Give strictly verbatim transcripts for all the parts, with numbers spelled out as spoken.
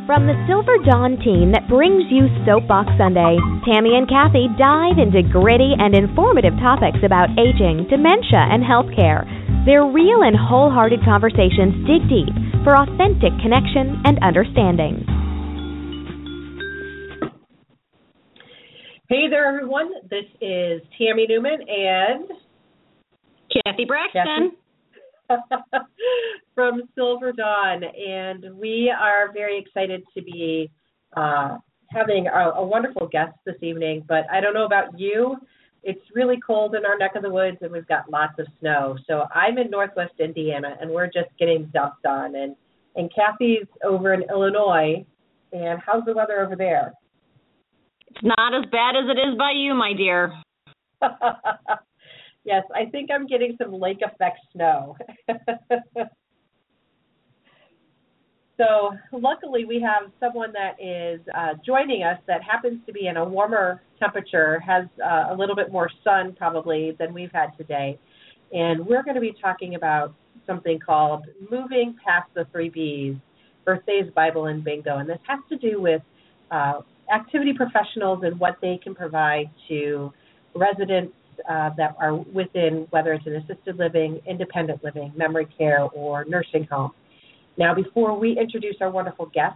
From the Silver Dawn team that brings you Soapbox Sunday, Tammy and Kathy dive into gritty and informative topics about aging, dementia, and healthcare. Their real and wholehearted conversations dig deep for authentic connection and understanding. Hey there, everyone. This is Tammy Newman and Kathy Braxton. Kathy. From Silver Dawn, and we are very excited to be uh, having a, a wonderful guest this evening, but I don't know about you, it's really cold in our neck of the woods and we've got lots of snow. So I'm in Northwest Indiana and we're just getting dumped on, and, and Kathy's over in Illinois, and how's the weather over there? It's not as bad as it is by you, my dear. Yes, I think I'm getting some lake effect snow. So luckily we have someone that is uh, joining us that happens to be in a warmer temperature, has uh, a little bit more sun probably than we've had today. And we're going to be talking about something called Moving Past the Three B's, Birthdays, Bible, and Bingo. And this has to do with uh, activity professionals and what they can provide to residents Uh, that are within, whether it's an assisted living, independent living, memory care, or nursing home. Now, before we introduce our wonderful guest,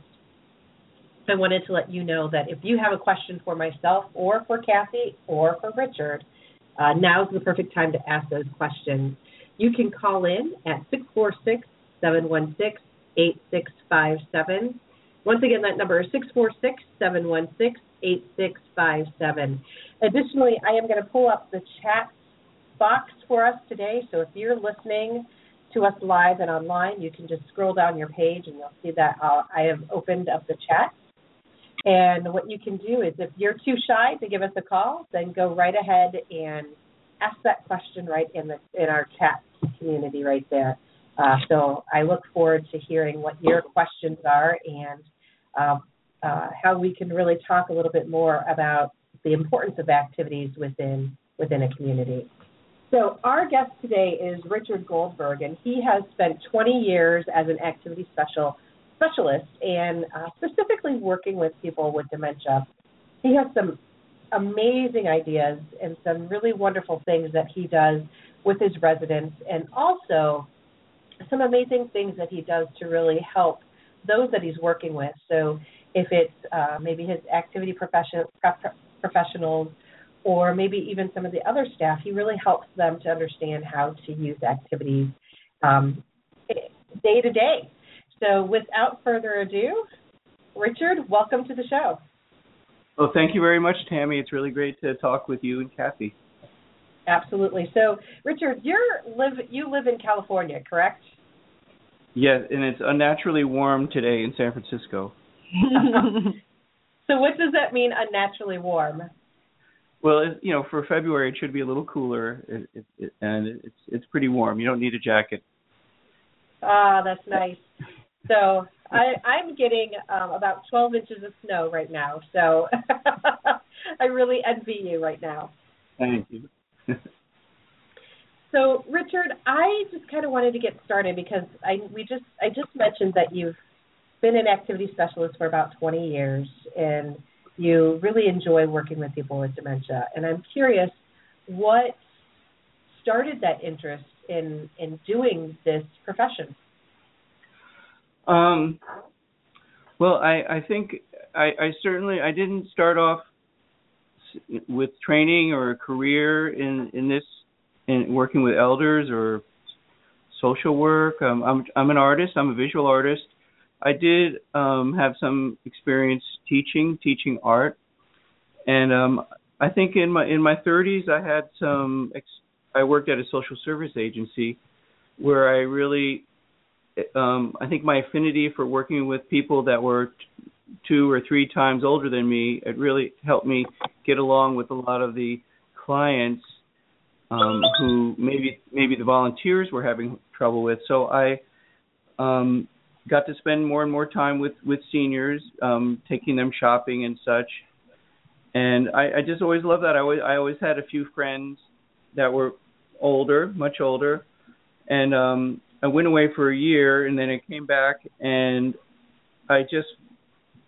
I wanted to let you know that if you have a question for myself or for Kathy or for Richard, uh, now's the perfect time to ask those questions. You can call in at six four six, seven one six, eight six five seven. Once again, that number is six four six, seven one six, eight six five seven. Additionally, I am going to pull up the chat box for us today. So if you're listening to us live and online, you can just scroll down your page and you'll see that uh, I have opened up the chat. And what you can do is if you're too shy to give us a call, then go right ahead and ask that question right in the in our chat community right there. Uh, so I look forward to hearing what your questions are and um, uh, how we can really talk a little bit more about the importance of activities within within a community. So our guest today is Richard Goldberg, and he has spent twenty years as an activity special specialist and uh, specifically working with people with dementia. He has some amazing ideas and some really wonderful things that he does with his residents, and also some amazing things that he does to really help those that he's working with. So if it's uh, maybe his activity profession, professionals or maybe even some of the other staff, he really helps them to understand how to use activities um, day to day. So without further ado, Richard, welcome to the show. Well, thank you very much, Tammy. It's really great to talk with you and Kathy. Absolutely. So, Richard, you're live you live in California, correct? Yes, and it's unnaturally warm today in San Francisco. So what does that mean, unnaturally warm? Well, it, you know, for February it should be a little cooler, it, it, it, and it's it's pretty warm. You don't need a jacket. Ah, that's nice. So I, I'm getting um, about twelve inches of snow right now. So I really envy you right now. Thank you. So, Richard, I just kind of wanted to get started because I we just I just mentioned that you've been an activity specialist for about twenty years, and you really enjoy working with people with dementia. And I'm curious, what started that interest in in doing this profession? Um. Well, I, I think I, I certainly I didn't start off with training or a career in, in this. in working with elders or social work. Um, I'm I'm an artist. I'm a visual artist. I did um, have some experience teaching, teaching art, and um, I think in my in my thirties I had some. Ex- I worked at a social service agency where I really, um, I think my affinity for working with people that were t- two or three times older than me, it really helped me get along with a lot of the clients. Um, who maybe maybe the volunteers were having trouble with. So I um, got to spend more and more time with, with seniors, um, taking them shopping and such. And I, I just always loved that. I always, I always had a few friends that were older, much older. And um, I went away for a year, and then I came back, and I just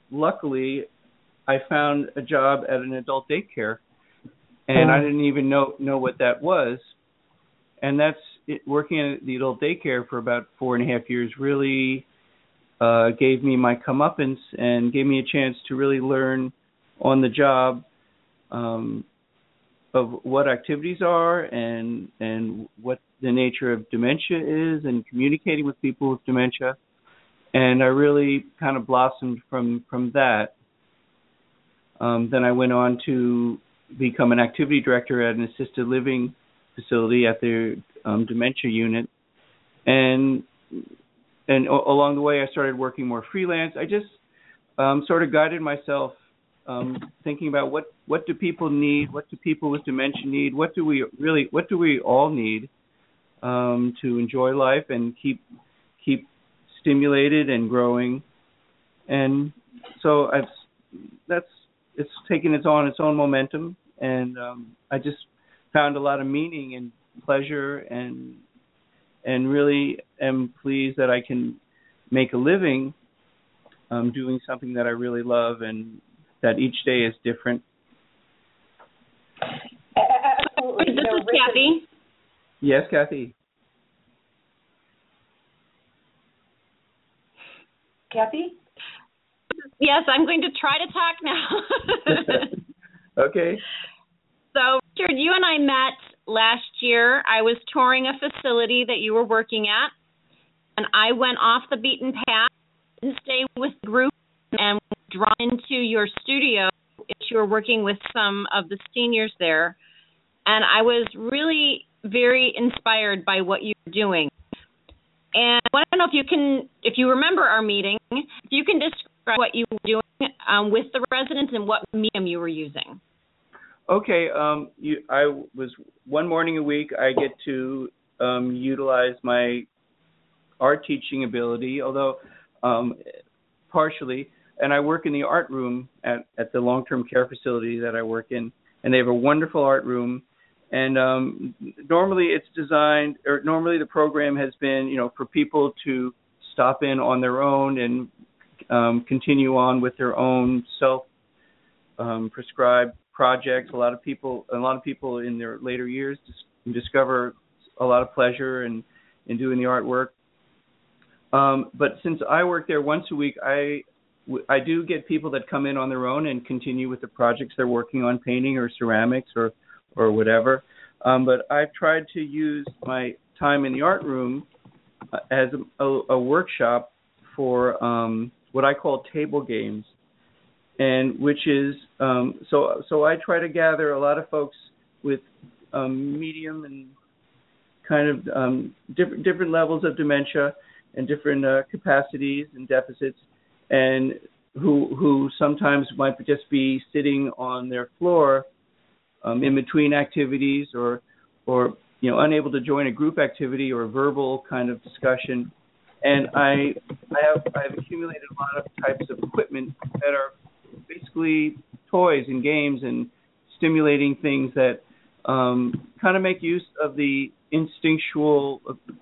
luckily, I found a job at an adult daycare, and I didn't even know know what that was. And that's it, working at the adult daycare for about four and a half years really uh, gave me my comeuppance and gave me a chance to really learn on the job um, of what activities are and and what the nature of dementia is and communicating with people with dementia. And I really kind of blossomed from, from that. Um, then I went on to become an activity director at an assisted living facility at their um, dementia unit. And and o- along the way, I started working more freelance. I just um, sort of guided myself um, thinking about what, what do people need, what do people with dementia need, what do we really, what do we all need um, to enjoy life and keep keep stimulated and growing. And so I've that's it's taken its on its own momentum, and um, I just found a lot of meaning and pleasure, and and really am pleased that I can make a living um, doing something that I really love, and that each day is different. Absolutely. This So, is Kathy. Yes, Kathy. Kathy? Yes, I'm going to try to talk now. Okay. So, Richard, you and I met last year. I was touring a facility that you were working at, and I went off the beaten path and stayed with the group and drawn into your studio. You were working with some of the seniors there, and I was really very inspired by what you were doing. And I want to know if you can, if you remember our meeting, if you can describe what you were doing um, with the residents and what medium you were using. Okay. Um, you, I was one morning a week. I get to um, utilize my art teaching ability, although um, partially. And I work in the art room at, at the long-term care facility that I work in, and they have a wonderful art room. And um, normally it's designed, or normally the program has been, you know, for people to stop in on their own and um, continue on with their own self-prescribed um, projects. A lot of people, a lot of people in their later years dis- discover a lot of pleasure in, in doing the artwork. Um, but since I work there once a week, I I do get people that come in on their own and continue with the projects they're working on, painting or ceramics or or whatever. Um, but I've tried to use my time in the art room uh, as a, a, a workshop for um, what I call table games, and which is um, so. So I try to gather a lot of folks with um, medium and kind of um, different different levels of dementia and different uh, capacities and deficits, and who who sometimes might just be sitting on their floor Um, in between activities, or, or you know, unable to join a group activity or a verbal kind of discussion, and I, I have I have accumulated a lot of types of equipment that are basically toys and games and stimulating things that um, kind of make use of the instinctual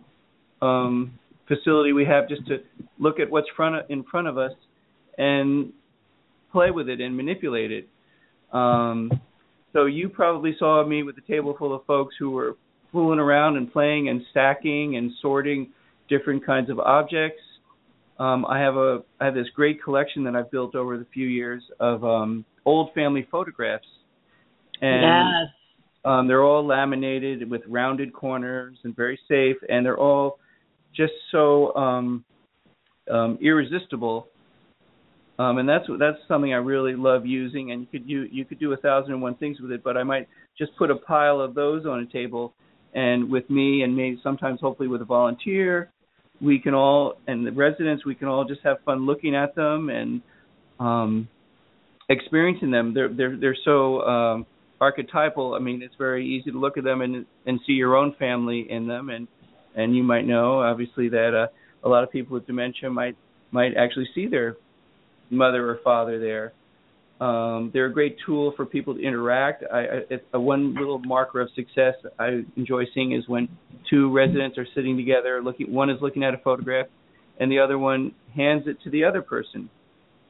um, facility we have, just to look at what's front of, in front of us and play with it and manipulate it. Um, So you probably saw me with a table full of folks who were fooling around and playing and stacking and sorting different kinds of objects. Um, I have a I have this great collection that I've built over the few years of um, old family photographs, and Yes. um, they're all laminated with rounded corners and very safe, and they're all just so um, um, irresistible. Um, and that's that's something I really love using, and you could you you could do a thousand and one things with it. But I might just put a pile of those on a table, and with me, and maybe sometimes hopefully with a volunteer, we can all, and the residents, we can all just have fun looking at them and um, experiencing them. They're they're they're so um, archetypal. I mean, it's very easy to look at them and and see your own family in them, and and you might know obviously that uh, a lot of people with dementia might might actually see their mother or father there. Um, they're a great tool for people to interact. I, I, it's a one little marker of success I enjoy seeing is when two residents are sitting together, looking. One is looking at a photograph, and the other one hands it to the other person.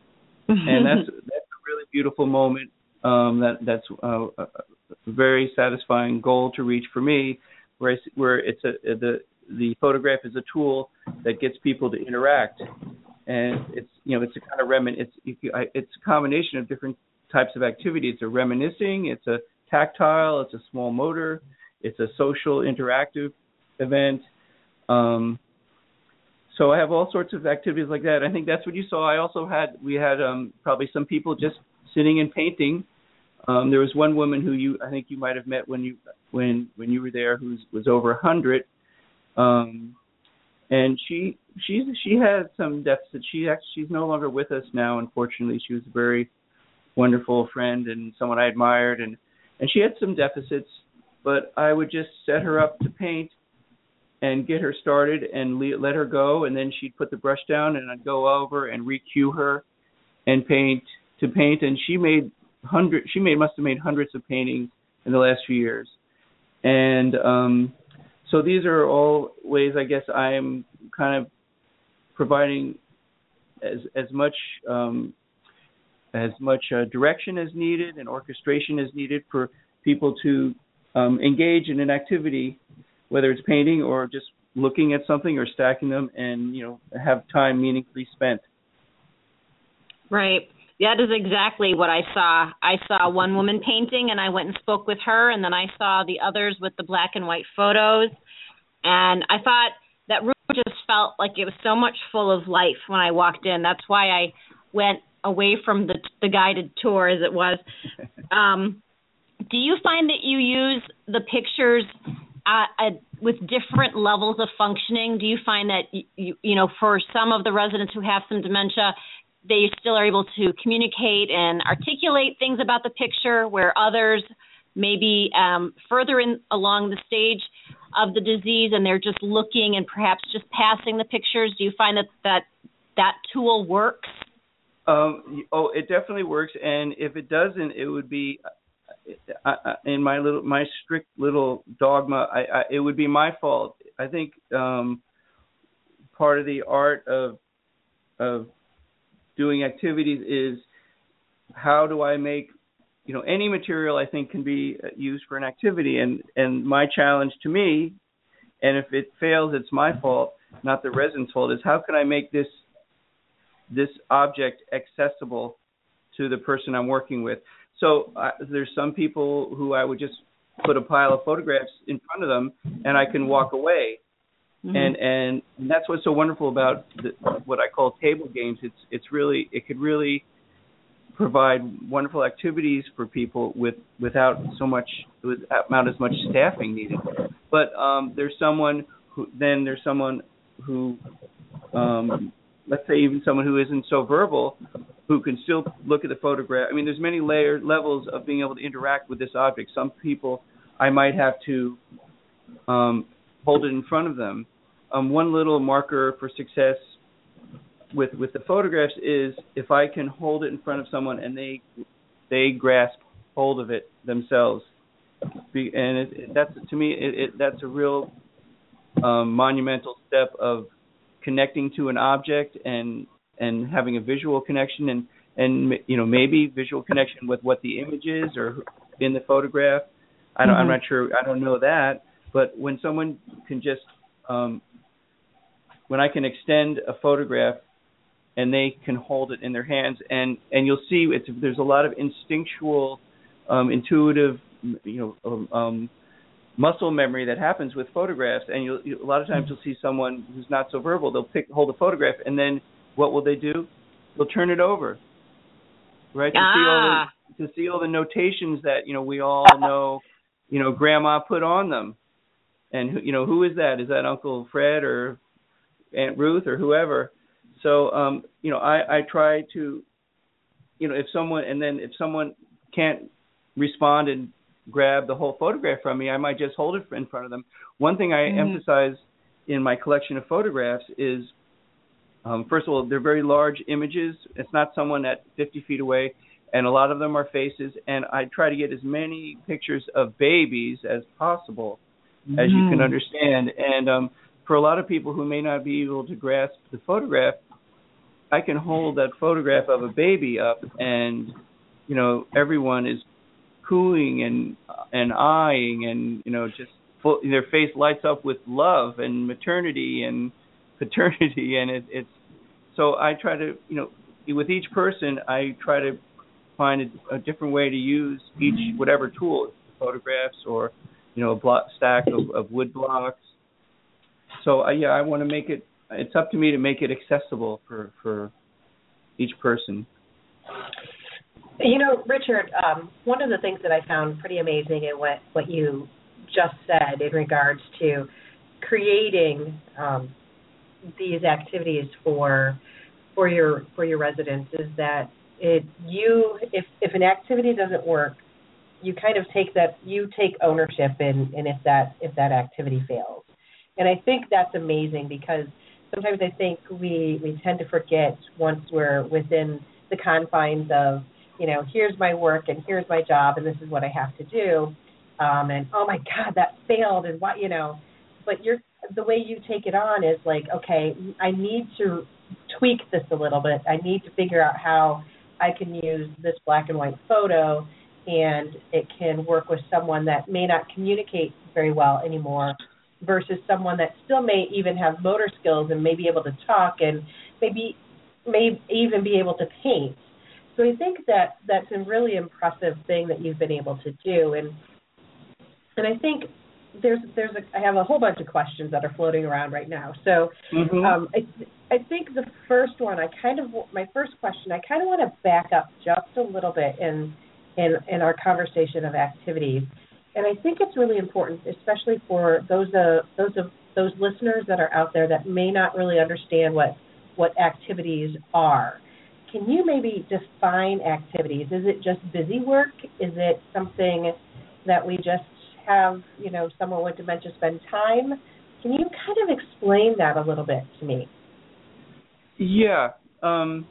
and that's that's a really beautiful moment. Um, that that's uh, a very satisfying goal to reach for me, where I, where it's a the the photograph is a tool that gets people to interact, and it's you know it's a kind of remin it's it's a combination of different types of activity. It's a reminiscing, it's a tactile, it's a small motor, it's a social interactive event. Um, so I have all sorts of activities like that. I think that's what you saw. I also had we had um, probably some people just sitting and painting. Um, there was one woman who you I think you might have met when you when when you were there who was over a hundred, um, and she she's she had some deficits. She actually she's no longer with us now. Unfortunately, she was a very wonderful friend and someone I admired, and and she had some deficits. But I would just set her up to paint and get her started and le- let her go, and then she'd put the brush down, and I'd go over and re-cue her and paint to paint, and she made hundred. She made must have made hundreds of paintings in the last few years, and um, so these are all ways I guess I am kind of providing as as much um, as much uh, direction as needed and orchestration as needed for people to um, engage in an activity, whether it's painting or just looking at something or stacking them, and you know have time meaningfully spent. Right. That is exactly what I saw. I saw one woman painting, and I went and spoke with her, and then I saw the others with the black and white photos, and I thought that room just felt like it was so much full of life when I walked in. That's why I went away from the the guided tour as it was. Um, do you find that you use the pictures uh, uh, with different levels of functioning? Do you find that, you, you, you know, for some of the residents who have some dementia, they still are able to communicate and articulate things about the picture, where others may be um, further in along the stage of the disease and they're just looking and perhaps just passing the pictures? Do you find that that, that tool works? Um, oh, it definitely works, and if it doesn't, it would be uh, in my little my strict little dogma. I, I, it would be my fault. I think um, part of the art of of doing activities is how do I make, you know, any material I think can be used for an activity, and and my challenge to me, and if it fails, it's my fault, not the resident's fault, is how can I make this this object accessible to the person I'm working with. So uh, there's some people who I would just put a pile of photographs in front of them and I can walk away. Mm-hmm. And and that's what's so wonderful about the, what I call table games. It's it's really it could really provide wonderful activities for people with without so much without as much staffing needed. But um, there's someone who then there's someone who um, let's say even someone who isn't so verbal, who can still look at the photograph. I mean, there's many layer levels of being able to interact with this object. Some people I might have to um, hold it in front of them. Um, one little marker for success with with the photographs is if I can hold it in front of someone and they they grasp hold of it themselves. Be, and it, it, that's to me it, it, that's a real um, monumental step of connecting to an object and and having a visual connection and and you know maybe visual connection with what the image is or in the photograph. I don't, mm-hmm. I'm not sure. I don't know that. But when someone can just um, when I can extend a photograph and they can hold it in their hands, and, and you'll see it's, there's a lot of instinctual, um, intuitive, you know, um, muscle memory that happens with photographs. And you'll, you, a lot of times you'll see someone who's not so verbal. They'll pick hold a photograph, and then what will they do? They'll turn it over, right? To ah. see all the, to see all the notations that you know we all know, you know, Grandma put on them. And, you know, who is that? Is that Uncle Fred or Aunt Ruth or whoever? So, um, you know, I, I try to, you know, if someone, and then if someone can't respond and grab the whole photograph from me, I might just hold it in front of them. One thing I mm-hmm. emphasize in my collection of photographs is, um, first of all, they're very large images. It's not someone at fifty feet away, and a lot of them are faces. And I try to get as many pictures of babies as possible, mm-hmm. as you can understand. And um, for a lot of people who may not be able to grasp the photograph, I can hold that photograph of a baby up, and you know, everyone is cooing and and eyeing, and you know, just full, their face lights up with love and maternity and paternity, and it, it's so I try to, you know, with each person, I try to find a, a different way to use each whatever tool, photographs or you know, a block stack of, of wood blocks. So uh, yeah, I want to make it. It's up to me to make it accessible for, for each person. You know, Richard, um, one of the things that I found pretty amazing in what, what you just said in regards to creating um, these activities for for your for your residents is that it you if if an activity doesn't work, you kind of take that you take ownership in, in if that if that activity fails. And I think that's amazing because sometimes I think we, we tend to forget once we're within the confines of, you know, here's my work and here's my job and this is what I have to do. Um, and, oh, my God, that failed and what, you know. But you're, the way you take it on is like, okay, I need to tweak this a little bit. I need to figure out how I can use this black and white photo and it can work with someone that may not communicate very well anymore versus someone that still may even have motor skills and may be able to talk and maybe may even be able to paint. So I think that that's a really impressive thing that you've been able to do. And and I think there's there's a, I have a whole bunch of questions that are floating around right now. So mm-hmm. um, I I think the first one, I kind of my first question, I kind of want to back up just a little bit in in in our conversation of activities. And I think it's really important, especially for those uh, those of those listeners that are out there that may not really understand what what activities are. Can you maybe define activities? Is it just busy work? Is it something that we just have, you know, someone with dementia spend time? Can you kind of explain that a little bit to me? Yeah. Um,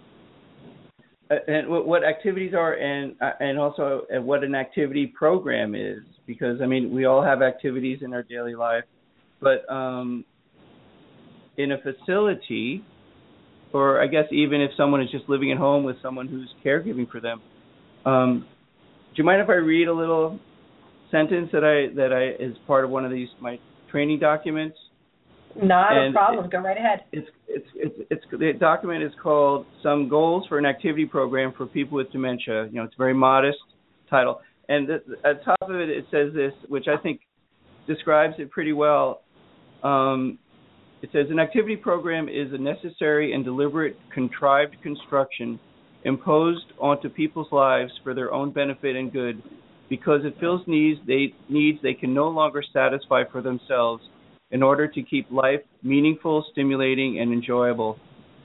and what activities are, and and also what an activity program is. Because, I mean, we all have activities in our daily life, but um, in a facility, or I guess even if someone is just living at home with someone who's caregiving for them, um, do you mind if I read a little sentence that I that I is part of one of these my training documents? Not and a problem. It, Go right ahead. It's it's it's it's the document is called "Some Goals for an Activity Program for People with Dementia." You know, it's a very modest title. And the, at the top of it, it says this, which I think describes it pretty well. Um, it says, an activity program is a necessary and deliberate contrived construction imposed onto people's lives for their own benefit and good because it fills needs they, needs they can no longer satisfy for themselves in order to keep life meaningful, stimulating, and enjoyable.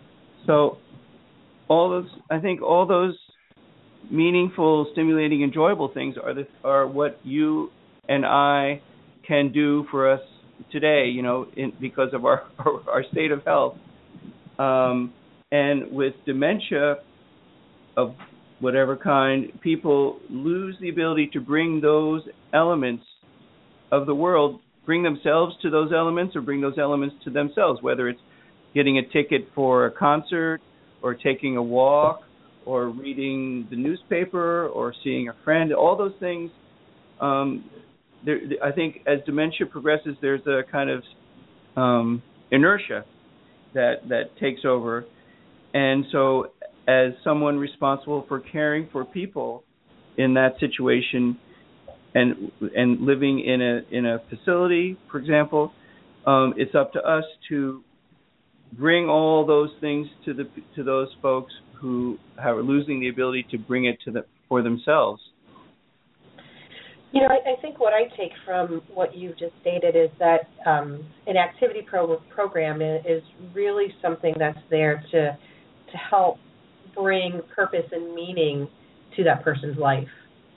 So all those, I think all those meaningful, stimulating, enjoyable things are the, are what you and I can do for us today, you know, in, because of our, our, our state of health. Um, and with dementia of whatever kind, people lose the ability to bring those elements of the world, bring themselves to those elements or bring those elements to themselves, whether it's getting a ticket for a concert or taking a walk or reading the newspaper, or seeing a friend, all those things. Um, there, I think as dementia progresses, there's a kind of um, inertia that that takes over, and so as someone responsible for caring for people in that situation, and and living in a in a facility, for example, um, it's up to us to bring all those things to the to those folks who are losing the ability to bring it to the, for themselves. You know, I, I think what I take from what you've just stated is that um, an activity pro- program is really something that's there to to help bring purpose and meaning to that person's life.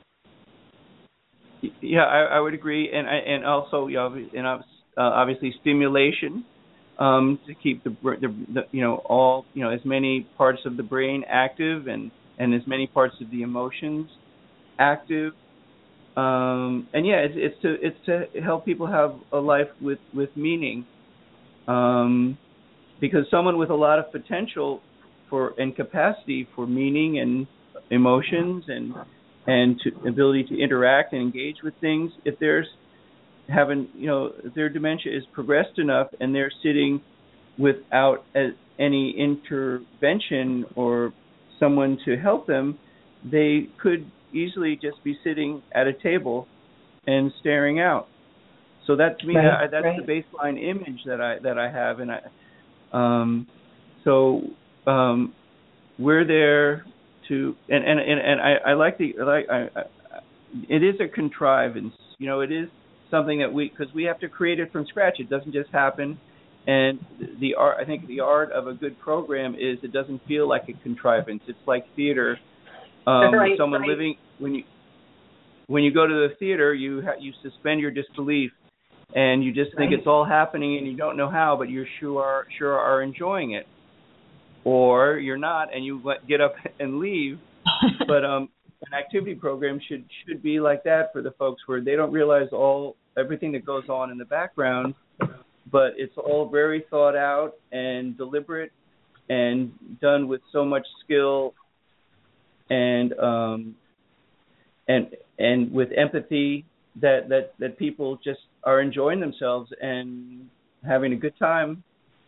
Yeah, I, I would agree, and and also, you know, and uh, obviously stimulation. Um, to keep the, the, the, you know, all, you know, as many parts of the brain active and, and as many parts of the emotions active. Um, and yeah, it's, it's to it's to help people have a life with, with meaning. Um, because someone with a lot of potential for and capacity for meaning and emotions and and to ability to interact and engage with things, if there's having you know if their dementia is progressed enough and they're sitting without a, any intervention or someone to help them, they could easily just be sitting at a table and staring out. So that to me, right, I, that's right. the baseline image that I that I have, and I um, so um, we're there to, and and and, and I, I like the like I, I, it is a contrivance, you know, it is something that we because we have to create it from scratch. It doesn't just happen, and the art. I think the art of a good program is it doesn't feel like a contrivance. It's like theater. Um, right, someone right. living when you when you go to the theater, you ha- you suspend your disbelief. And you just think right. it's all happening, and you don't know how, but you sure sure are enjoying it, or you're not, and you let, get up and leave. But um, an activity program should should be like that for the folks where they don't realize all everything that goes on in the background, but it's all very thought out and deliberate, and done with so much skill, and um, and and with empathy that that that people just are enjoying themselves and having a good time.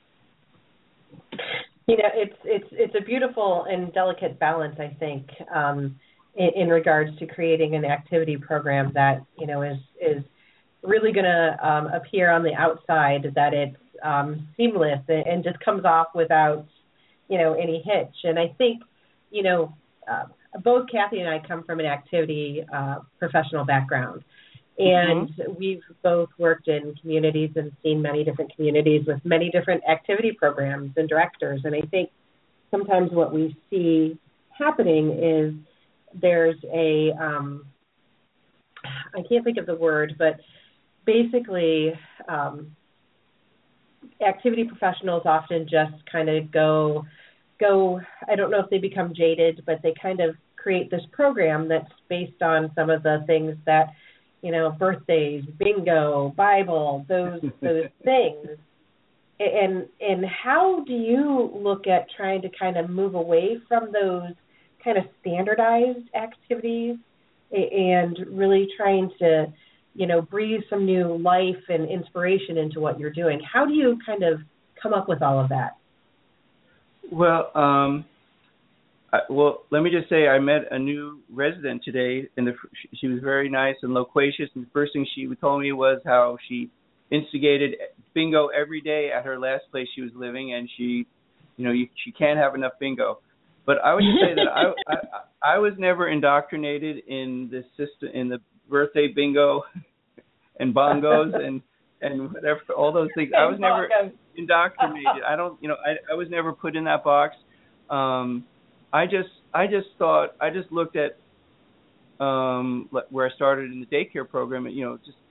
You know, it's it's it's a beautiful and delicate balance, I think, um, in, in regards to creating an activity program that, you know, is is really going to um, appear on the outside, that it's um, seamless and, and just comes off without, you know, any hitch. And I think, you know, uh, both Kathy and I come from an activity uh, professional background. And mm-hmm. we've both worked in communities and seen many different communities with many different activity programs and directors. And I think sometimes what we see happening is there's a, um, I can't think of the word, but basically um, activity professionals often just kind of go, go, I don't know if they become jaded, but they kind of create this program that's based on some of the things that, you know, birthdays, bingo, Bible, those those things. And and how do you look at trying to kind of move away from those kind of standardized activities and really trying to, you know, breathe some new life and inspiration into what you're doing? How do you kind of come up with all of that? Well, um, I, well, let me just say I met a new resident today, and the, she was very nice and loquacious. And the first thing she told me was how she instigated bingo every day at her last place she was living, and she, you know, you, she can't have enough bingo. But I would just say that I, I I was never indoctrinated in the system, in the birthday bingo and bongos and and whatever, all those things. I was never indoctrinated. I don't, you know, I I was never put in that box. Um, I just I just thought I just looked at um, where I started in the daycare program. You know, just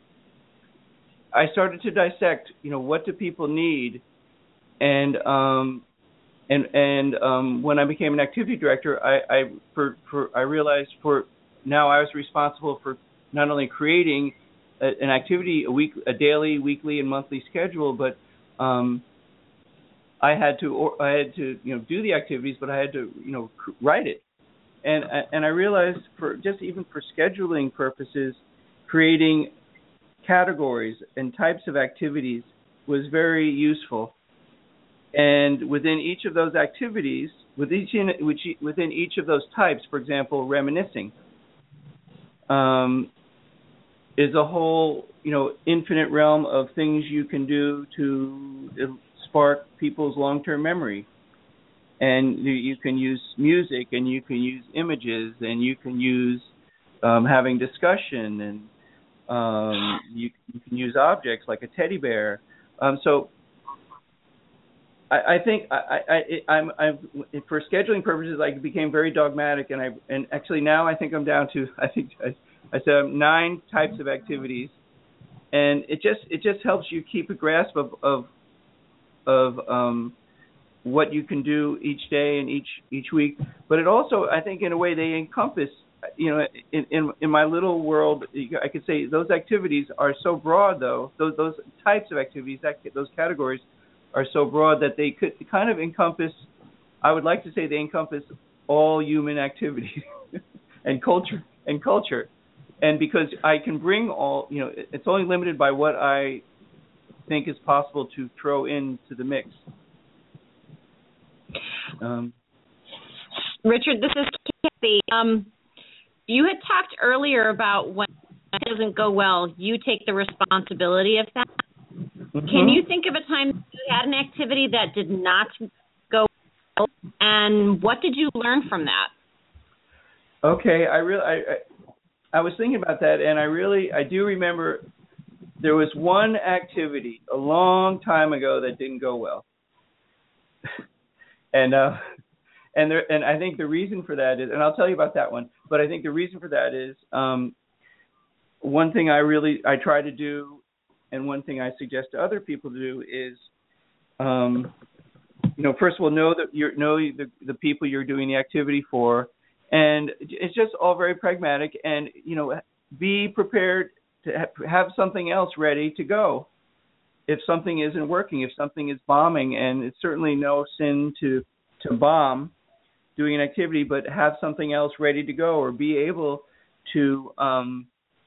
I started to dissect. You know, what do people need, and um, and and um, when I became an activity director, I, I for for I realized for now I was responsible for not only creating a, an activity a week, a daily, weekly, and monthly schedule, but um, I had to, or I had to, you know, do the activities, but I had to, you know, write it, and and I realized for just even for scheduling purposes, creating categories and types of activities was very useful. And within each of those activities, with each in, which, within each of those types, for example, reminiscing, um, is a whole, you know, infinite realm of things you can do to spark people's long-term memory. And you, you can use music, and you can use images, and you can use um, having discussion, and um, you, you can use objects like a teddy bear. Um, so I, I think I, I, I'm, I'm, for scheduling purposes, I became very dogmatic, and I and actually now I think I'm down to I think I, I said nine types of activities, and it just it just helps you keep a grasp of of of um, what you can do each day and each each week. But it also, I think, in a way, they encompass, you know, in in, in my little world, I could say those activities are so broad, though, those those types of activities, that those categories are so broad that they could kind of encompass I would like to say they encompass all human activity and culture and culture. And because I can bring all, you know, it's only limited by what I think is possible to throw into the mix. Um, Richard, this is Kathy. Um, you had talked earlier about when it doesn't go well, you take the responsibility of that. Mm-hmm. Can you think of a time you had an activity that did not go well, and what did you learn from that? Okay, I really, I, I, I was thinking about that, and I really, I do remember there was one activity a long time ago that didn't go well, and uh, and there, and I think the reason for that is, and I'll tell you about that one. But I think the reason for that is um, one thing I really I try to do. And one thing I suggest to other people to do is, um, you know, first of all, know that you know the, the people you're doing the activity for, and it's just all very pragmatic. And you know, be prepared to ha- have something else ready to go if something isn't working, if something is bombing. And it's certainly no sin to to bomb doing an activity, but have something else ready to go, or be able to. Um,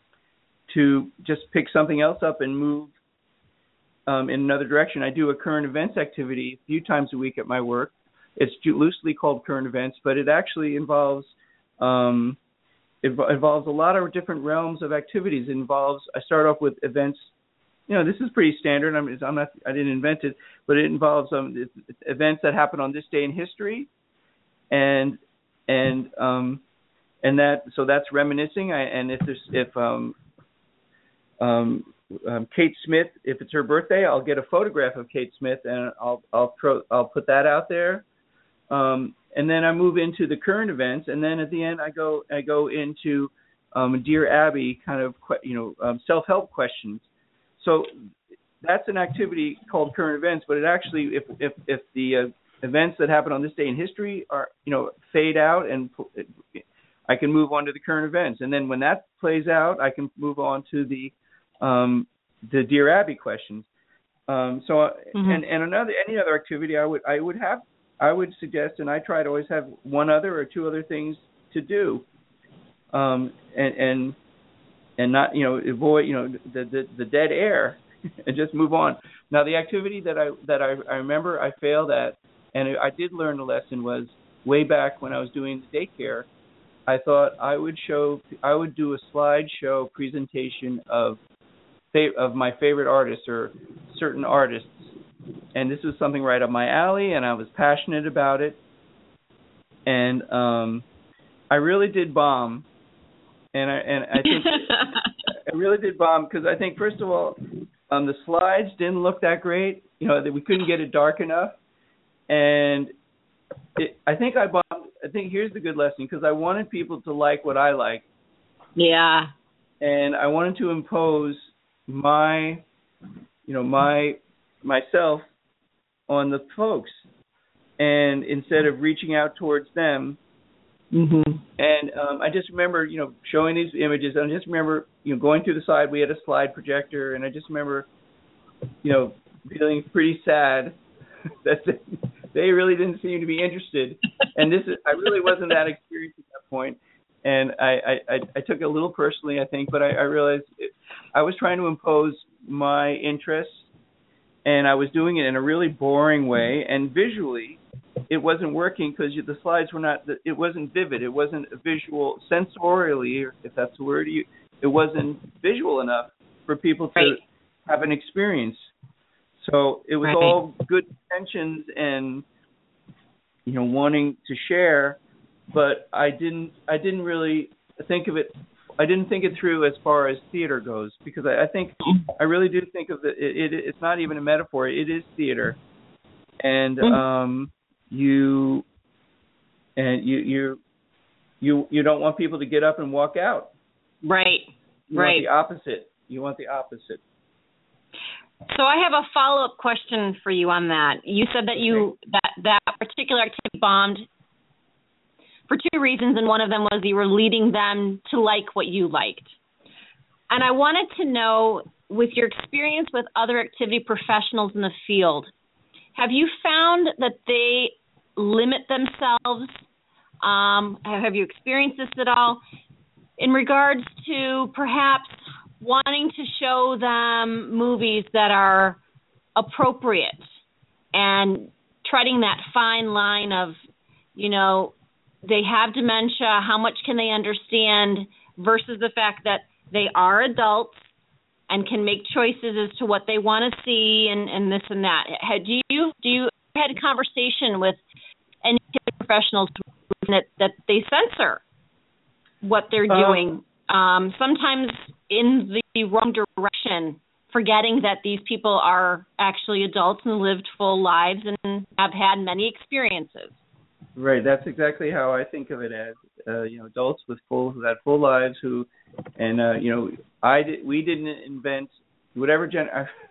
to just pick something else up and move um, in another direction. I do a current events activity a few times a week at my work. It's loosely called current events, but it actually involves um, it involves a lot of different realms of activities. It involves, I start off with events. You know, this is pretty standard. I'm, I'm not, I didn't invent it, but it involves um, it's, it's events that happen on this day in history, and and um, and that so that's reminiscing. I, and if there's if um, Um, um, Kate Smith, if it's her birthday, I'll get a photograph of Kate Smith and I'll I'll pro, I'll put that out there, um, and then I move into the current events, and then at the end I go I go into um, Dear Abby kind of you know um, self-help questions. So that's an activity called current events, but it actually if if if the uh, events that happen on this day in history are you know fade out, and I can move on to the current events, and then when that plays out, I can move on to the Um, the Dear Abby questions. Um, so, mm-hmm. and, and another any other activity I would I would have I would suggest, and I try to always have one other or two other things to do, um, and and and not you know avoid you know the the, the dead air, and just move on. Now, the activity that I that I, I remember I failed at, and I did learn a lesson, was way back when I was doing the daycare. I thought I would show I would do a slideshow presentation of of my favorite artists or certain artists, and this was something right up my alley, and I was passionate about it, and um, I really did bomb, and I and I think I really did bomb because I think first of all, um, the slides didn't look that great, you know, that we couldn't get it dark enough, and it, I think I bombed. I think here's the good lesson, because I wanted people to like what I like. Yeah. And I wanted to impose my, you know, my myself on the folks, and instead of reaching out towards them. Mm-hmm. And um, I just remember, you know, showing these images. And I just remember, you know, going through the slide. We had a slide projector, and I just remember, you know, feeling pretty sad that they, they really didn't seem to be interested. And this is, I really wasn't that experienced at that point. And I, I, I took it a little personally, I think, but I, I realized it, I was trying to impose my interests, and I was doing it in a really boring way. And visually, it wasn't working because the slides were not, it wasn't vivid. It wasn't visual, sensorially, if that's the word, it wasn't visual enough for people to right. have an experience. So it was right. all good intentions and, you know, wanting to share, but I didn't I didn't really think of it I didn't think it through as far as theater goes, because I, I think I really do think of it, it, it it's not even a metaphor, it is theater. And um you and you you you you don't want people to get up and walk out. Right. You right. want the opposite. You want the opposite. So I have a follow-up question for you on that. You said that you that, that particular activity bombed for two reasons, and one of them was you were leading them to like what you liked. And I wanted to know, with your experience with other activity professionals in the field, have you found that they limit themselves? Um, have you experienced this at all in regards to perhaps wanting to show them movies that are appropriate and treading that fine line of, you know, they have dementia, how much can they understand versus the fact that they are adults and can make choices as to what they want to see and, and this and that. Do you do you had a conversation with any professionals that, that they censor what they're doing, um, um, sometimes in the wrong direction, forgetting that these people are actually adults and lived full lives and have had many experiences? Right, that's exactly how I think of it as, uh, you know, adults with full, who had full lives, who, and, uh, you know, I did, we didn't invent, whatever, gen,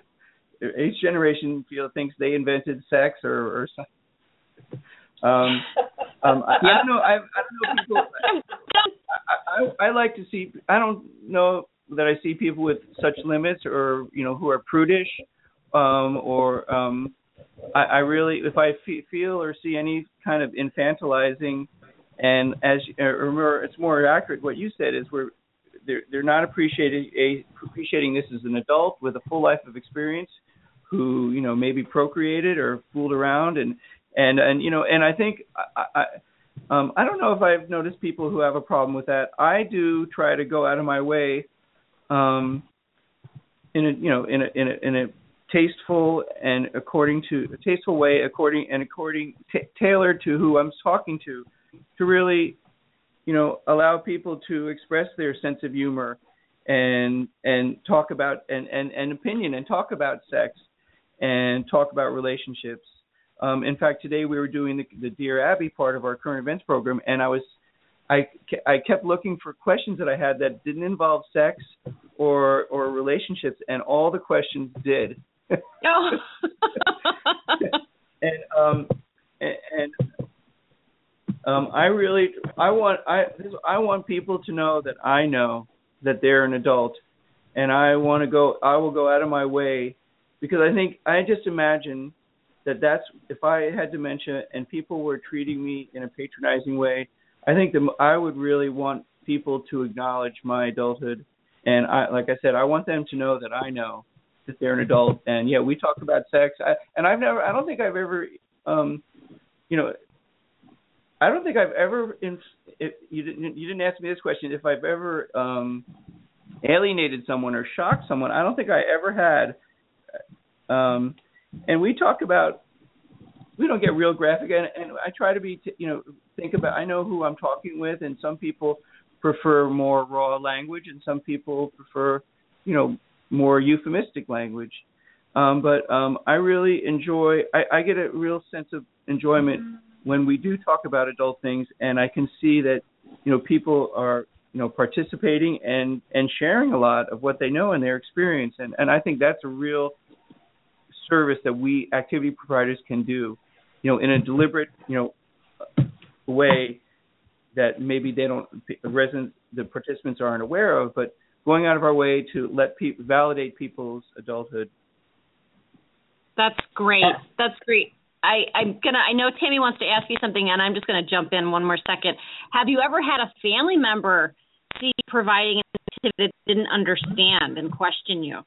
each generation feel thinks they invented sex or, or something. Um, um, I, I don't know, I, I don't know people, I, I, I like to see, I don't know that I see people with such limits or, you know, who are prudish, um, or, um, I, I really, if I fe- feel or see any kind of infantilizing, and as remember, it's more accurate. What you said is we're they're they're not appreciating a, appreciating this as an adult with a full life of experience, who you know maybe procreated or fooled around, and and and you know, and I think I, I um I don't know if I've noticed people who have a problem with that. I do try to go out of my way, um, in a you know in a in a in a tasteful and according to a tasteful way, according and according t- tailored to who I'm talking to, to really, you know, allow people to express their sense of humor and and talk about and, and, and opinion and talk about sex and talk about relationships. Um, in fact, today we were doing the, the Dear Abby part of our current events program, and I was I, I kept looking for questions that I had that didn't involve sex or or relationships, and all the questions did. Oh. and um and, and um I really I want I I want people to know that I know that they're an adult, and I want to go I will go out of my way, because I think I just imagine that that's if I had dementia and people were treating me in a patronizing way, I think that I would really want people to acknowledge my adulthood, and I like I said I want them to know that I know that they're an adult. And yeah, we talk about sex. I, and I've never, I don't think I've ever, um, you know, I don't think I've ever, in, if you didn't, you didn't ask me this question, if I've ever um, alienated someone or shocked someone. I don't think I ever had. Um, and we talk about, we don't get real graphic, and, and I try to be, t- you know, think about, I know who I'm talking with, and some people prefer more raw language, and some people prefer, you know, more euphemistic language. Um, but um, I really enjoy, I, I get a real sense of enjoyment when we do talk about adult things, and I can see that, you know, people are, you know, participating and, and sharing a lot of what they know and their experience. And, and I think that's a real service that we activity providers can do, you know, in a deliberate, you know, way that maybe they don't, the residents, the participants aren't aware of, but going out of our way to let people validate people's adulthood. That's great. That's great. I, I'm gonna. I know Tammy wants to ask you something, and I'm just gonna jump in one more second. Have you ever had a family member see providing an activity that didn't understand and question you?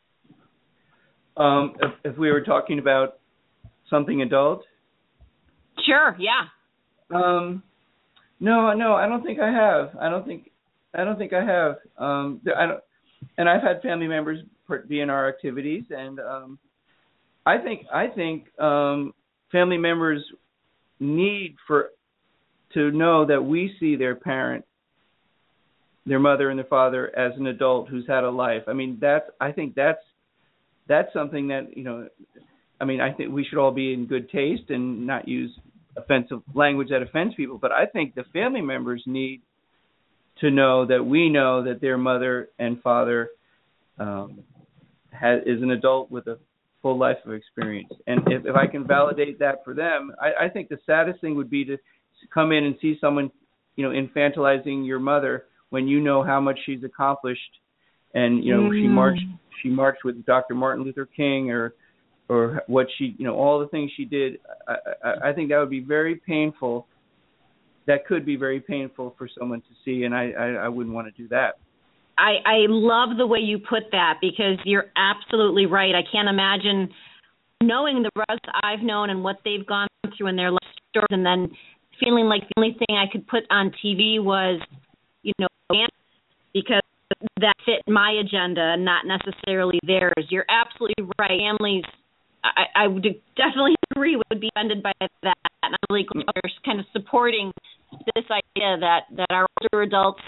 Um, if, if we were talking about something adult. Sure. Yeah. Um, no, no, I don't think I have. I don't think. I don't think I have. Um, I don't. And I've had family members be in our activities, and um, I think I think um, family members need for to know that we see their parent, their mother and their father, as an adult who's had a life. I mean, that's I think that's that's something that you know. I mean, I think we should all be in good taste and not use offensive language that offends people. But I think the family members need to know that we know that their mother and father um, has, is an adult with a full life of experience. And if, if I can validate that for them, I, I think the saddest thing would be to come in and see someone, you know, infantilizing your mother when you know how much she's accomplished. And, you know, mm. she marched she marched with Doctor Martin Luther King, or or what she, you know, all the things she did, I, I, I think that would be very painful. That could be very painful for someone to see, and I, I, I wouldn't want to do that. I, I love the way you put that, because you're absolutely right. I can't imagine knowing the rest I've known and what they've gone through in their life stories, and then feeling like the only thing I could put on T V was, you know, because that fit my agenda, not necessarily theirs. You're absolutely right. Families, I, I would definitely agree, would be offended by that. And I'm really glad you're kind of supporting this idea that, that our older adults,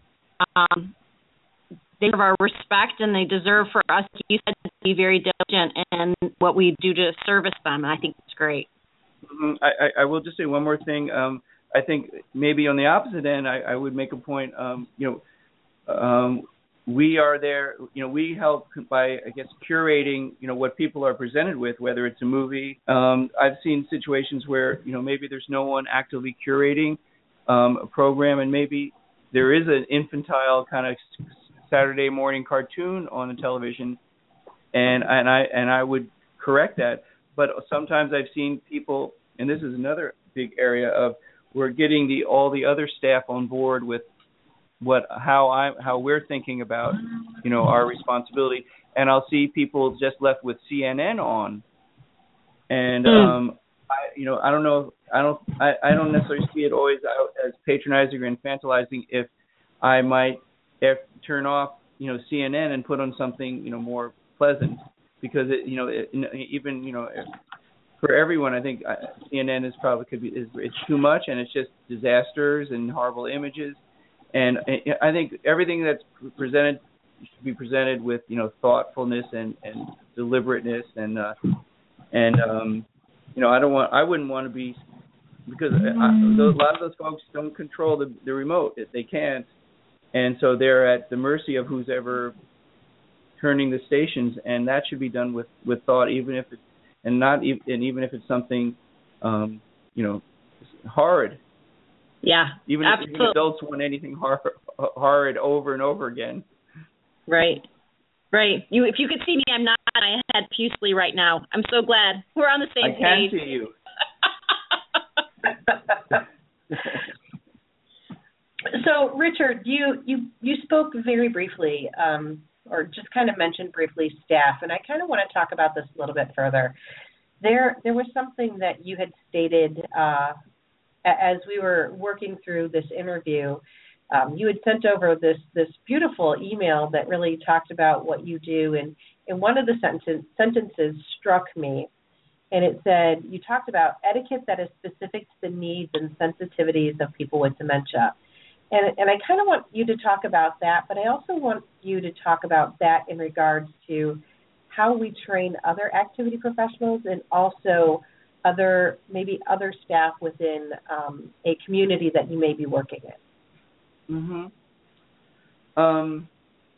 um, they deserve our respect, and they deserve for us, you said, to be very diligent in what we do to service them. And I think that's great. Mm-hmm. I, I will just say one more thing. Um, I think maybe on the opposite end, I, I would make a point. Um, you know, um, we are there. You know, we help by, I guess, curating, you know, what people are presented with, whether it's a movie. Um, I've seen situations where, you know, maybe there's no one actively curating um, a program, and maybe there is an infantile kind of Saturday morning cartoon on the television, and and I and I would correct that. But sometimes I've seen people, and this is another big area of, we're getting the all the other staff on board with what how I how we're thinking about, you know, our responsibility, and I'll see people just left with C N N on, and mm. um, I you know I don't know I don't I, I don't necessarily see it always out as patronizing or infantilizing if I might if, turn off you know C N N and put on something you know more pleasant, because it you know it, even you know for everyone I think C N N is probably could be is it's too much, and it's just disasters and horrible images. And I think everything that's presented should be presented with, you know, thoughtfulness and, and deliberateness, and uh, and um, you know, I don't want, I wouldn't want to be, because I, a lot of those folks don't control the, the remote. They can't, and so they're at the mercy of who's ever turning the stations, and that should be done with, with thought, even if it's and not even and even if it's something, um, you know, horrid. Yeah, even absolutely. if even adults want anything hor- horrid over and over again. Right, right. You, if you could see me, I'm not. I had Pusely right now. I'm so glad we're on the same I page. I can see you. So, Richard, you, you, you spoke very briefly, um, or just kind of mentioned briefly staff, and I kind of want to talk about this a little bit further. There, there was something that you had stated uh, as we were working through this interview. Um, you had sent over this this beautiful email that really talked about what you do, and, and one of the sentence, sentences struck me, and it said, you talked about etiquette that is specific to the needs and sensitivities of people with dementia. And, and I kind of want you to talk about that, but I also want you to talk about that in regards to how we train other activity professionals, and also other maybe other staff within um, a community that you may be working in. Mm-hmm. Um.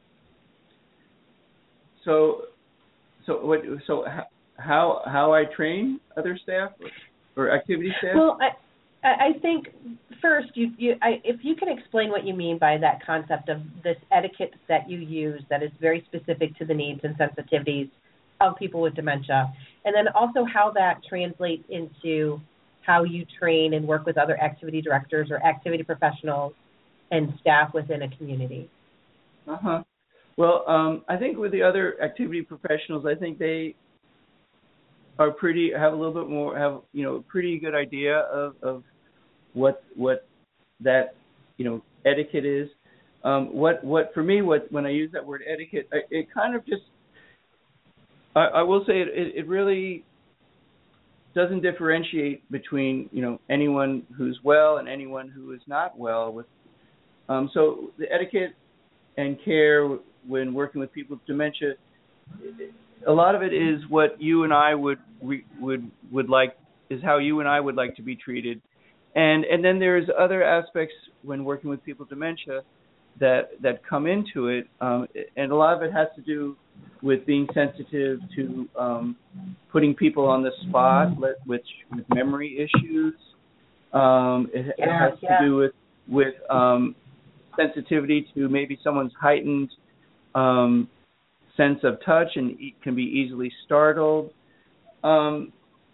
So, so what? So how how I train other staff or, or activity staff? Well, I I think first you you I, if you can explain what you mean by that concept of this etiquette that you use that is very specific to the needs and sensitivities of people with dementia, and then also how that translates into how you train and work with other activity directors or activity professionals and staff within a community. Uh-huh. Well, um, I think with the other activity professionals, I think they are pretty, have a little bit more, have, you know, a pretty good idea of, of what, what that, you know, etiquette is. Um, what, what, for me, what, when I use that word etiquette, I, it kind of just, I, I will say it, it really doesn't differentiate between, you know, anyone who's well and anyone who is not well. With um, so the etiquette and care when working with people with dementia, a lot of it is what you and I would would would like, is how you and I would like to be treated, and and then there's other aspects when working with people with dementia that that come into it, um, and a lot of it has to do with being sensitive to um, putting people on the spot with, with memory issues. Um, it, yeah, it has yeah. to do with with um, sensitivity to maybe someone's heightened um, sense of touch and can be easily startled. um,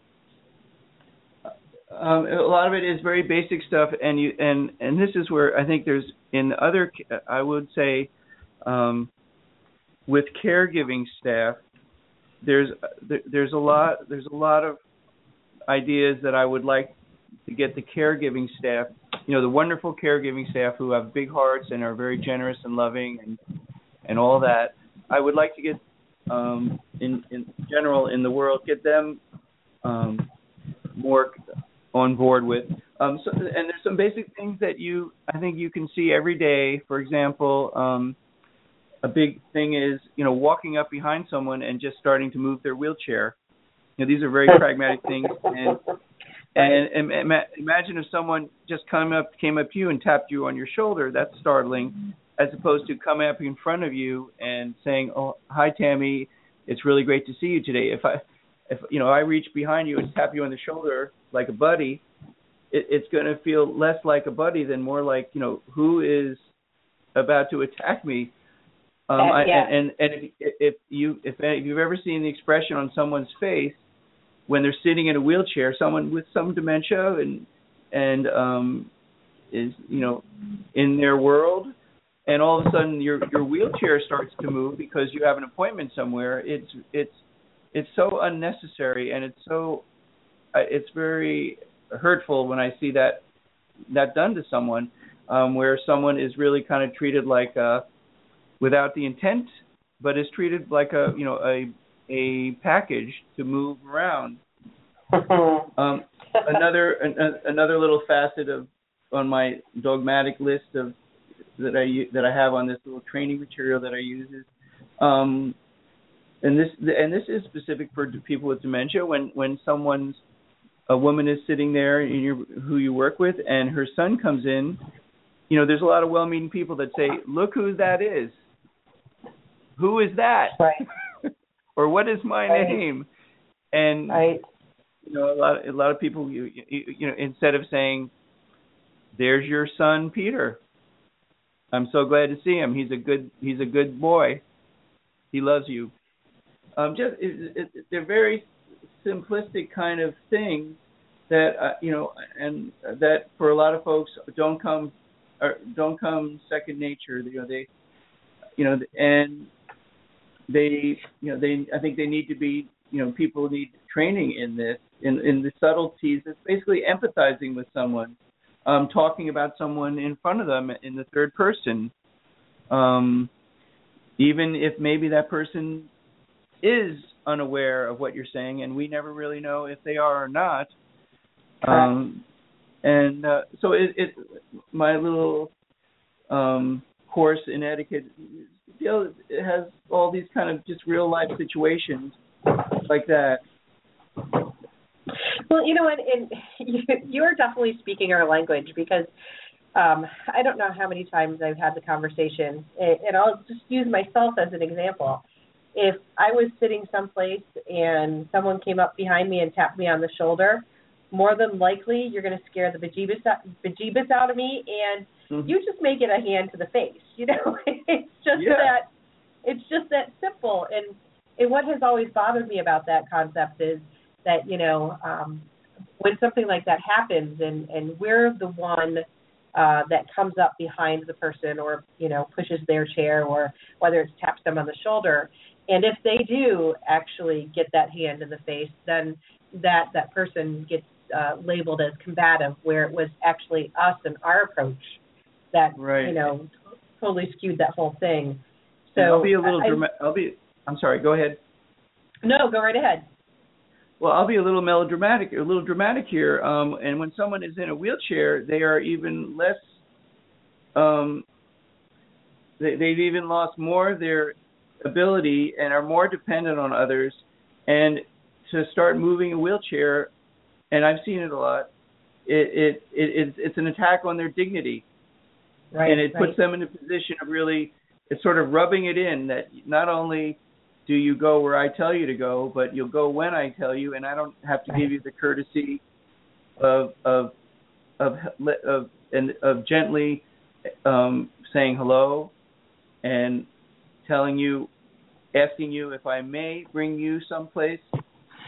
um, a lot of it is very basic stuff, and you and and this is where I think there's in other I would say um, with caregiving staff there's there's a lot there's a lot of ideas that I would like to get the caregiving staff, you know, the wonderful caregiving staff who have big hearts and are very generous and loving and and all that. I would like to get um, in in general in the world get them um, more on board with. Um, so, and there's some basic things that you I think you can see every day. For example, um, a big thing is you know walking up behind someone and just starting to move their wheelchair. You know, these are very pragmatic things. And and, and imagine if someone just come up came up to you and tapped you on your shoulder. That's startling, as opposed to coming up in front of you and saying, "Oh, hi, Tammy. It's really great to see you today." If I If you know I reach behind you and tap you on the shoulder like a buddy, it, it's going to feel less like a buddy than more like you know who is about to attack me. Um, uh, yeah. I, and and if, if you if, if you've ever seen the expression on someone's face when they're sitting in a wheelchair, someone with some dementia and and um, is you know in their world, and all of a sudden your your wheelchair starts to move because you have an appointment somewhere. It's it's It's so unnecessary, and it's so uh, it's very hurtful when I see that that done to someone, um, where someone is really kind of treated like uh, without the intent, but is treated like a you know a a package to move around. um, another an, another little facet of on my dogmatic list of that I that I have on this little training material that I use is. Um, And this and this is specific for people with dementia. When when someone's a woman is sitting there in your, who you work with, and her son comes in, you know, there's a lot of well-meaning people that say, "Look who that is. Who is that? Right. Or what is my right. name?" And right. you know, a lot a lot of people, you, you you know, instead of saying, "There's your son, Peter. I'm so glad to see him. He's a good he's a good boy. He loves you." Um, just it, it, they're very simplistic kind of things that uh, you know, and that for a lot of folks don't come or don't come second nature. You know, they, you know, and they, you know, they. I think they need to be. You know, people need training in this, in in the subtleties. It's basically empathizing with someone, um, talking about someone in front of them in the third person, um, even if maybe that person is unaware of what you're saying, and we never really know if they are or not. Um, and uh, so it, it, my little um, course in etiquette, you know, it has all these kind of just real life situations like that. Well, you know what, and you, you're definitely speaking our language, because um, I don't know how many times I've had the conversation, and I'll just use myself as an example. If I was sitting someplace and someone came up behind me and tapped me on the shoulder, more than likely you're going to scare the bejeebus, bejeebus out of me, and mm-hmm. you just may get a hand to the face. You know, it's just yeah. that it's just that simple. And and what has always bothered me about that concept is that, you know, um, when something like that happens, and and we're the one uh, that comes up behind the person, or you know, pushes their chair, or whether it's taps them on the shoulder. And if they do actually get that hand in the face, then that, that person gets uh, labeled as combative, where it was actually us and our approach that, right. you know, totally skewed that whole thing. So and I'll be a little I, dramatic. I'll be. I'm sorry. Go ahead. No, go right ahead. Well, I'll be a little melodramatic, a little dramatic here. Um, and when someone is in a wheelchair, they are even less. Um, they, they've even lost more of their ability and are more dependent on others, and to start moving a wheelchair, and I've seen it a lot, it it, it it's, it's an attack on their dignity, right? And it right. puts them in a position of really, it's sort of rubbing it in that not only do you go where I tell you to go, but you'll go when I tell you, and I don't have to right. give you the courtesy of of of of and of gently um, saying hello and telling you, asking you if I may bring you someplace.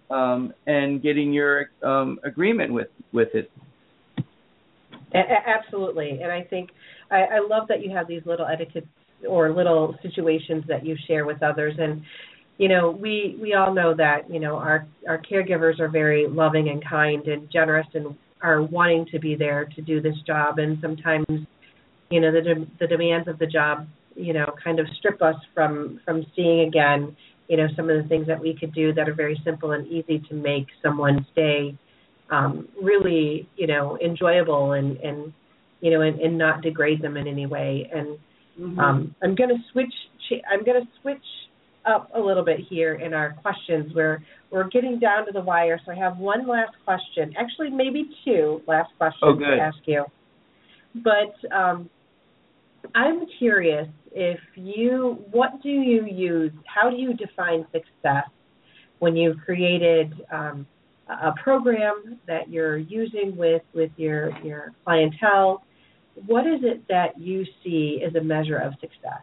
um, and getting your um, agreement with, with it. A- absolutely. And I think I, I love that you have these little etiquettes or little situations that you share with others. And, you know, we, we all know that, you know, our, our caregivers are very loving and kind and generous and are wanting to be there to do this job. And sometimes, you know, the, de- the demands of the job, you know, kind of strip us from, from seeing again, you know, some of the things that we could do that are very simple and easy to make someone's day um, really, you know, enjoyable and, and you know, and, and not degrade them in any way. And mm-hmm. um, I'm going to switch. I'm going to switch up a little bit here in our questions. Where we're getting down to the wire. So I have one last question. Actually, maybe two last questions oh, good. to ask you. But um, I'm curious if you, what do you use? How do you define success when you've created um, a program that you're using with, with your, your clientele? What is it that you see as a measure of success?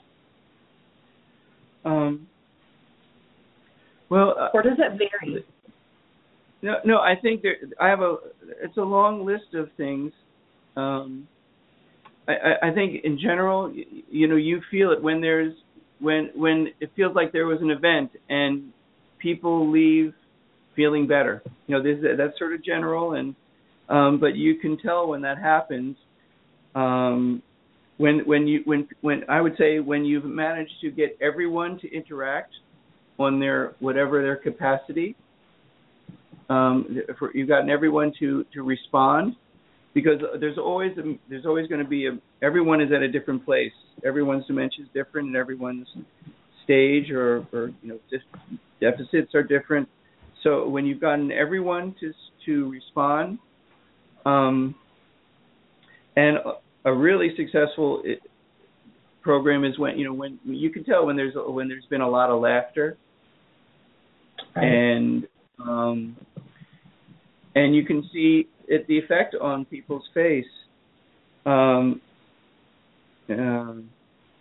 Um, well, uh, or does it vary? No, no. I think there. I have a. It's a long list of things. Um, I, I think in general, you, you know, you feel it when there's when when it feels like there was an event and people leave feeling better. You know, this, that's sort of general, and um, but you can tell when that happens. Um, when when you when when I would say when you've managed to get everyone to interact on their whatever their capacity, um, for, you've gotten everyone to, to respond, because there's always a, there's always going to be a everyone is at a different place. Everyone's dementia is different, and everyone's stage or, or you know deficits are different. So when you've gotten everyone to to respond, um, and a really successful program is when you know when you can tell when there's when there's been a lot of laughter, right. and um, and you can see it, the effect on people's face. Um, um,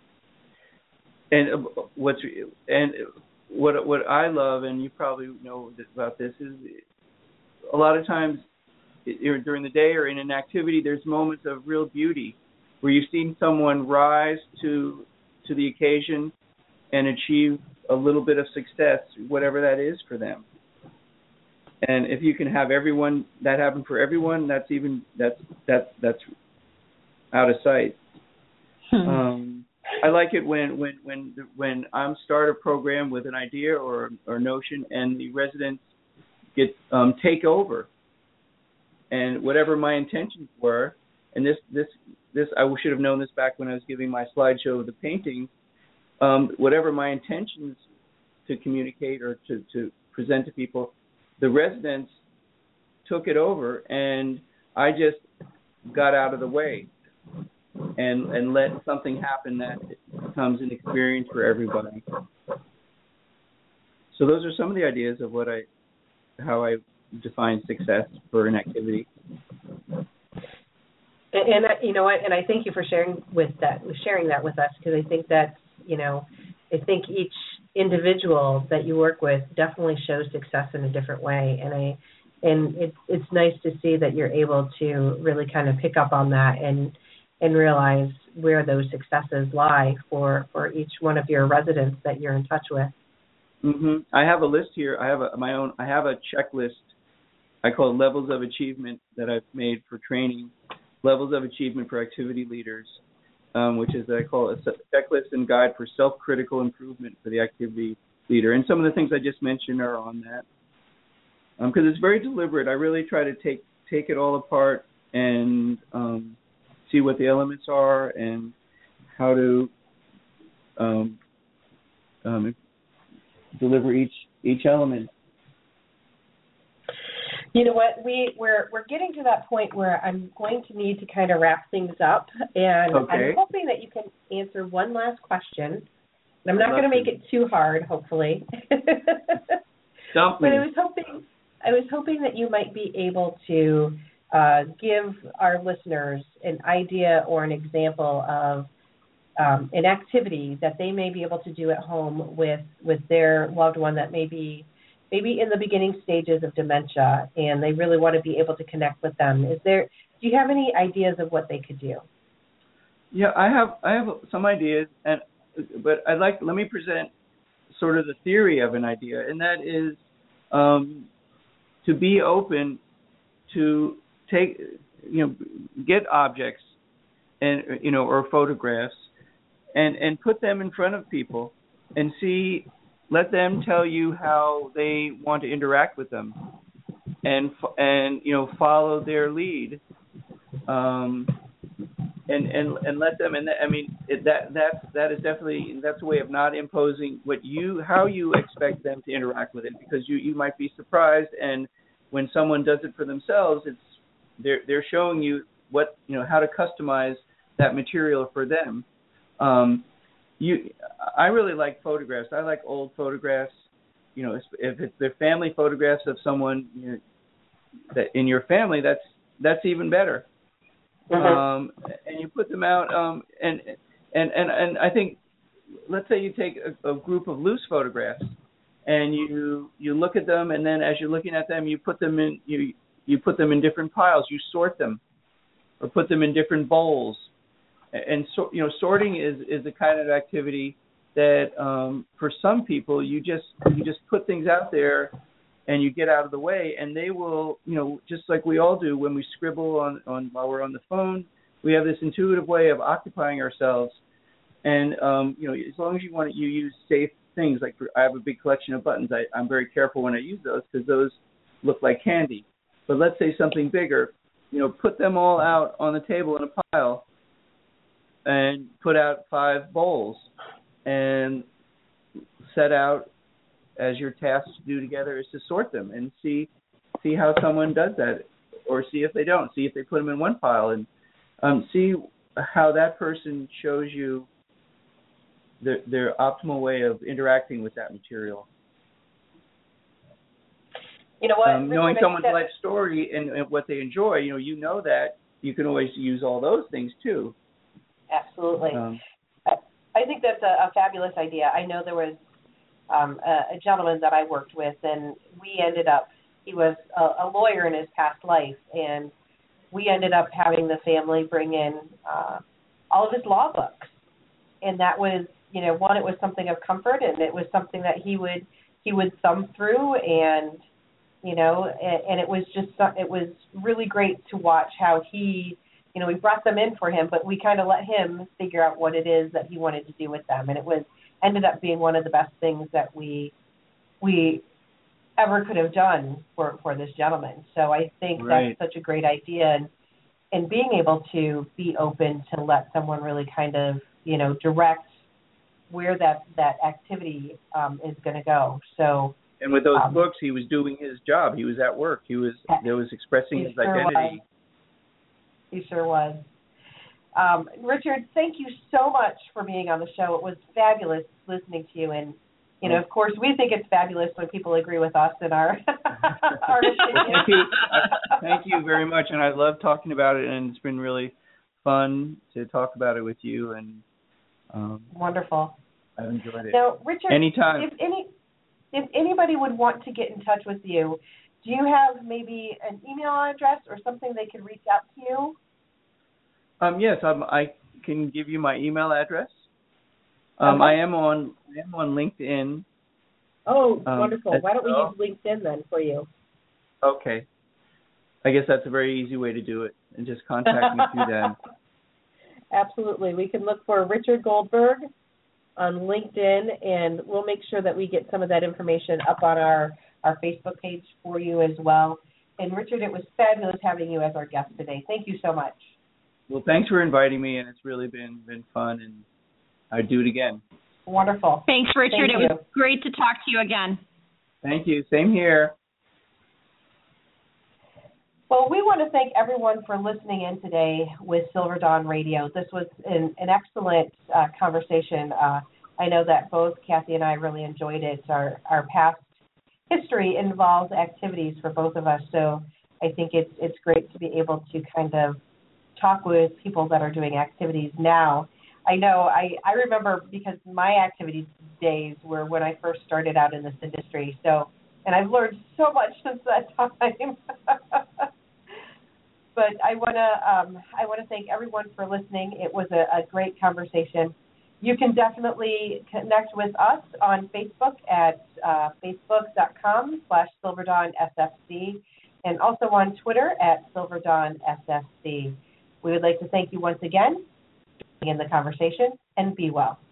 and what's and what what I love, and you probably know about this, is a lot of times during the day or in an activity, there's moments of real beauty where you've seen someone rise to to the occasion and achieve a little bit of success, whatever that is for them. And if you can have everyone that happen for everyone, that's even that's that's that's out of sight. Hmm. Um, I like it when when when when I'm start a program with an idea or or notion, and the residents get um, take over. And whatever my intentions were, and this, this, this, I should have known this back when I was giving my slideshow of the painting. Um, whatever my intentions to communicate or to, to present to people, the residents took it over, and I just got out of the way and and let something happen that becomes an experience for everybody. So those are some of the ideas of what I, how I define success for an activity. And, and you know what? And I thank you for sharing with that, sharing that with us, because I think that's, you know, I think each individual that you work with definitely shows success in a different way, and I, and it's it's nice to see that you're able to really kind of pick up on that and and realize where those successes lie for, for each one of your residents that you're in touch with. Mm-hmm. I have a list here. I have a, my own. I have a checklist. I call it levels of achievement that I've made for training, levels of achievement for activity leaders, um, which is I call it a checklist and guide for self-critical improvement for the activity leader. And some of the things I just mentioned are on that, because um, it's very deliberate. I really try to take take it all apart and um, see what the elements are and how to um, um, deliver each each element. You know what, we, we're we're getting to that point where I'm going to need to kind of wrap things up, and okay. I'm hoping that you can answer one last question. And I'm not going to make it too hard, hopefully. Stop but me. I was hoping I was hoping that you might be able to uh, give our listeners an idea or an example of um, an activity that they may be able to do at home with with their loved one that may be maybe in the beginning stages of dementia, and they really want to be able to connect with them. Is there? Do you have any ideas of what they could do? Yeah, I have I have some ideas, and but I'd like let me present sort of the theory of an idea, and that is um, to be open to take you know get objects and you know or photographs and and put them in front of people and see let them tell you how they want to interact with them and and you know follow their lead. Um, And, and and let them and I mean it, that that that is definitely that's a way of not imposing what you how you expect them to interact with it, because you, you might be surprised, and when someone does it for themselves, it's they're they're showing you what you know how to customize that material for them. Um, you I really like photographs. I like old photographs. You know, if it's their family photographs of someone you know, that in your family, that's that's even better. Mm-hmm. Um, and you put them out, um, and and and and I think, let's say you take a, a group of loose photographs, and you you look at them, and then as you're looking at them, you put them in you you put them in different piles. You sort them, or put them in different bowls, and so you know sorting is is the kind of activity that um, for some people you just you just put things out there. And you get out of the way, and they will, you know, just like we all do when we scribble on, on while we're on the phone, we have this intuitive way of occupying ourselves. And, um, you know, as long as you want to, you use safe things. Like for, I have a big collection of buttons. I, I'm very careful when I use those because those look like candy. But let's say something bigger, you know, put them all out on the table in a pile and put out five bowls and set out as your task to do together is to sort them and see see how someone does that, or see if they don't, see if they put them in one pile, and um, see how that person shows you their, their optimal way of interacting with that material. You know what? Um, knowing someone's life story and, and what they enjoy, you know, you know that you can always use all those things too. Absolutely. Um, I think that's a, a fabulous idea. I know there was Um, a, a gentleman that I worked with, and we ended up, he was a, a lawyer in his past life, and we ended up having the family bring in uh, all of his law books. And that was, you know, one, it was something of comfort, and it was something that he would, he would thumb through, and, you know, and, and it was just, it was really great to watch how he, you know, we brought them in for him, but we kind of let him figure out what it is that he wanted to do with them. And it was, ended up being one of the best things that we we ever could have done for, for this gentleman. So I think right. that's such a great idea, and and being able to be open to let someone really kind of, you know, direct where that, that activity um, is going to go. So and with those um, books, he was doing his job. He was at work. He was there was expressing his sure identity. Was. He sure was. Um, Richard, thank you so much for being on the show. It was fabulous listening to you, and you know, of course, we think it's fabulous when people agree with us in our our opinion. Thank you, uh, thank you very much, and I love talking about it, and it's been really fun to talk about it with you. And um, wonderful. I've enjoyed it. Now, Richard, anytime. If any, if anybody would want to get in touch with you, do you have maybe an email address or something they could reach out to you? Um, yes, um, I can give you my email address. Um, okay. I am on I am on LinkedIn. Oh, um, wonderful. Why don't we well. use LinkedIn then for you? Okay. I guess that's a very easy way to do it, and just contact me through that. Absolutely. We can look for Richard Goldberg on LinkedIn, and we'll make sure that we get some of that information up on our, our Facebook page for you as well. And, Richard, it was fabulous having you as our guest today. Thank you so much. Well, thanks for inviting me, and it's really been, been fun, and I'd do it again. Wonderful. Thanks, Richard. Thank it was great to talk to you again. Thank you. Same here. Well, we want to thank everyone for listening in today with Silver Dawn Radio. This was an, an excellent uh, conversation. Uh, I know that both Kathy and I really enjoyed it. Our, our past history involves activities for both of us, so I think it's it's great to be able to kind of talk with people that are doing activities now. I know, I, I remember because my activity days were when I first started out in this industry, so and I've learned so much since that time. But I want to um, I want to thank everyone for listening. It was a, a great conversation. You can definitely connect with us on Facebook at uh, facebook.com slash silverdawnssc and also on Twitter at silverdawnssc. We would like to thank you once again for being in the conversation, and be well.